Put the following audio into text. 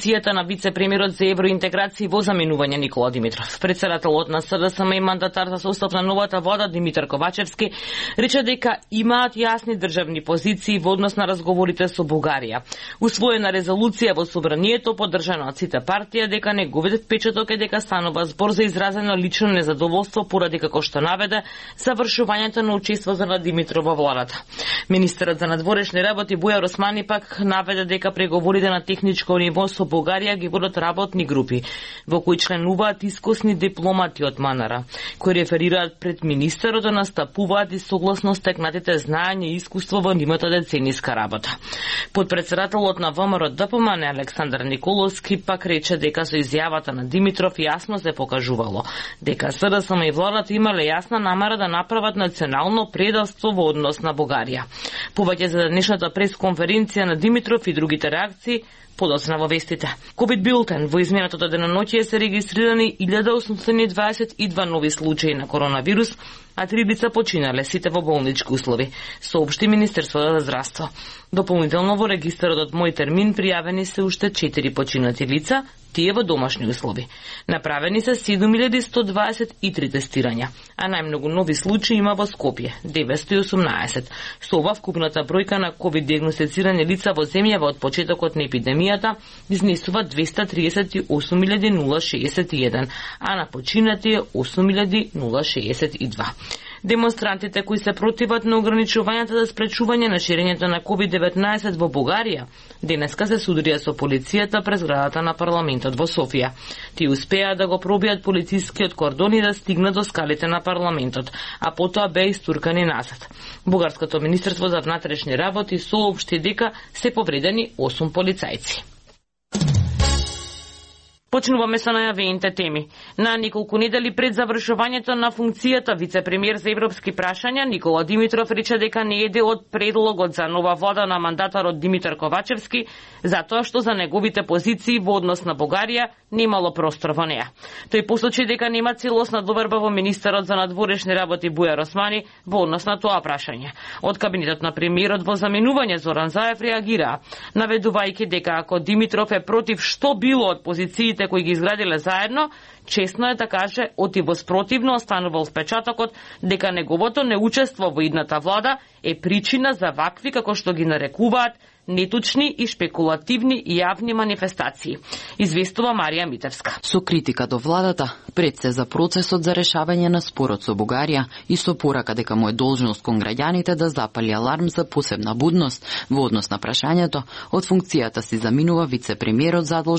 позицијата на вице-премиерот за евроинтеграција во заменување Никола Димитров. Председателот на СДСМ и мандатар за состав на новата влада Димитар Ковачевски рече дека имаат јасни државни позиции во однос на разговорите со Бугарија. Усвоена резолуција во собранието поддржана од сите партија дека неговиот впечаток е дека станува збор за изразено лично незадоволство поради како што наведе завршувањето на учеството на Димитров во владата. Министерот за надворешни работи Бујар Османи пак наведе дека преговорите на техничко ниво со Бугарија ги водат работни групи, во кои членуваат искусни дипломати од МНР, кои реферираат пред министерот да настапуваат и согласно стекнатите знаења и искуство во нивната децениска работа. Подпредседателот на ВМРО ДПМН Александар Николовски пак рече дека со изјавата на Димитров јасно се покажувало дека СДСМ и владата имале јасна намера да направат национално предавство во однос на Бугарија. Повеќе за денешната пресконференција на Димитров и другите реакции подоцна во вестите. Ковид билтен во изминатото деноноќие се регистрирани 1822 нови случаи на коронавирус, а 3 лица починале, сите во болнички услови, соопшти Министерството за здравство. Дополнително во регистарот од Мој термин пријавени се уште 4 починати лица, тие во домашни услови. Направени се 7123 тестирања, а најмногу нови случаи има во Скопје, 918. Со ова вкупната бројка на ковид диагностицирани лица во земјава од почетокот на епидемијата изнесува 238.061, а на починати е 8.062. Демонстрантите кои се противат на ограничувањата за спречување на ширењето на COVID-19 во Бугарија денеска се судрија со полицијата пред зградата на парламентот во Софија. Тие успеа да го пробијат полицискиот кордон и да стигнат до скалите на парламентот, а потоа беа истуркани назад. Бугарското министерство за внатрешни работи соопшти дека се повредени 8 полицајци. Почнуваме со најавените теми. На неколку недели пред завршувањето на функцијата вице-премиер за европски прашања Никола Димитров рече дека не е дел од предлогот за нова влада на мандатарот Димитар Ковачевски, затоа што за неговите позиции во однос на Бугарија немало простор во неа. Тој посочи дека нема целосна доверба во министерот за надворешни работи Бујар Османи во однос на тоа прашање. Од кабинетот на премиерот во заменување Зоран Заев реагира, наведувајќи дека ако Димитров е против што било од позициите кои ги изградиле заедно, честно е да каже отивоспротивно останувал впечатокот дека неговото неучество во идната влада е причина за вакви, како што ги нарекуваат, неточни и шпекулативни јавни манифестации. Известува Марија Митевска. Со критика до владата, пред се за процесот за решавање на спорот со Бугарија и со порака дека му е должност кон граѓаните да запали аларм за посебна будност во однос на прашањето, од функцијата си заминува вице-премиерот задолжен